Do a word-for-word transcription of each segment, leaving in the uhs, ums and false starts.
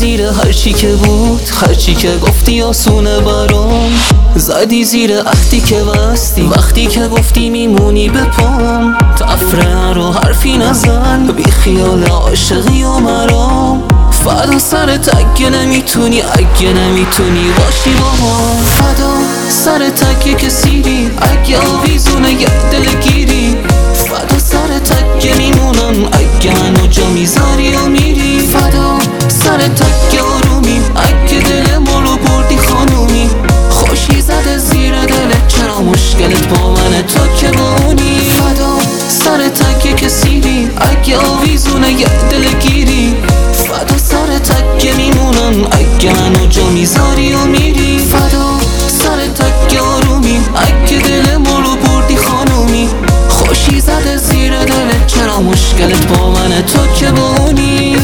زیر هرچی که بود، هرچی که گفتی آسونه برام. زدی زیر عهدی که بستی، وقتی که گفتی میمونی به پام. تفره رو حرفی نزن، بی خیال عاشقی و مرام. فدا سرت اگه نمیتونی، اگه نمیتونی باشی با ما. فدا سرت اگه کسیری، اگه آویزونه یه دلگیری. فدا سرت اگه میمونم، اگه منو جا میذاری و میری. فدا سرت اگه آرومی، اگه دل ما رو بردی خانومی. خوشی زده زیر دلت، چرا مشکلت با منه تو که با اونی. فدا سرت اگه کسیری، اگه آویزونه یه دلگیری. فدا سرت اگه میمونم، اگه منو جا میذاری و میری. فدا سرت اگه آرومی، اگه دل ما رو بردی خانومی. خوشی زده زیر دلت، چرا مشکلت با منه تو که با اونی.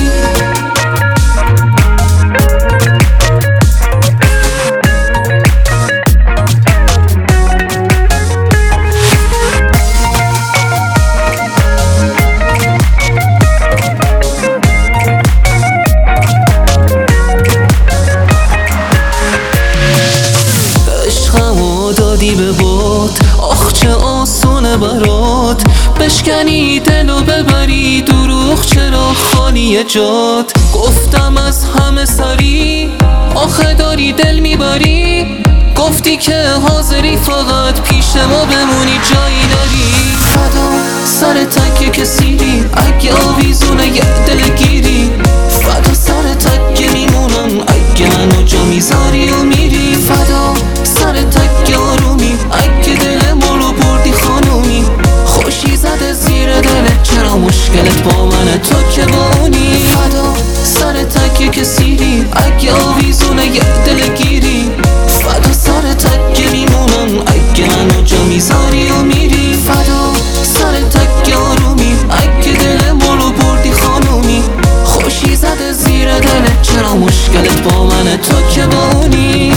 دادی به باد، آخ چه آسونه برات. بشکنی دل و ببری دروغ، چرا خالی جات. گفتم از همه سری، آخه داری دل میبری. گفتی که حاضری فقط پیش ما بمونی، جایی داری. فدا سرت اگه کسیری، اگه آویزونه یه دلگیری. فدا سرت اگه میمونم، اگه منو جا میذاری و میری. فدا سرت اگه آرومی، اگه دل ما رو بردی خانومی. خوشی زده زیر دلت، چرا مشکلت با منه تو که با اونی. فدا سرت اگه کسیری، اگه آویزونه یه دلگیری. فدا سرت اگه میمونم، اگه منو جا میذاری و میری. فدا سرت اگه آرومی، اگه دل ما رو بردی خانومی. خوشی زده زیر دلت، چرا مشکلت با منه تو که با اونی.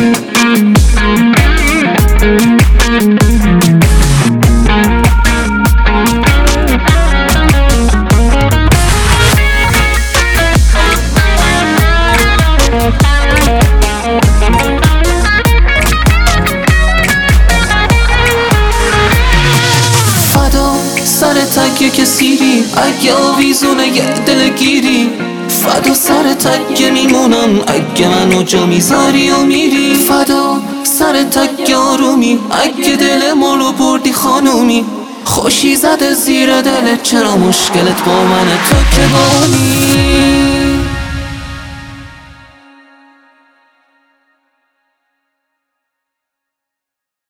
سرت اگه کسیری، اگه آویزونه یه دلگیری. فدا سرت اگه میمونم، اگه منو جا میذاری و میری. فدا سرت اگه آرومی، اگه دل ما رو بردی خانومی. خوشی زده زیر دلت، چرا مشکلت با منه تو که با اونی.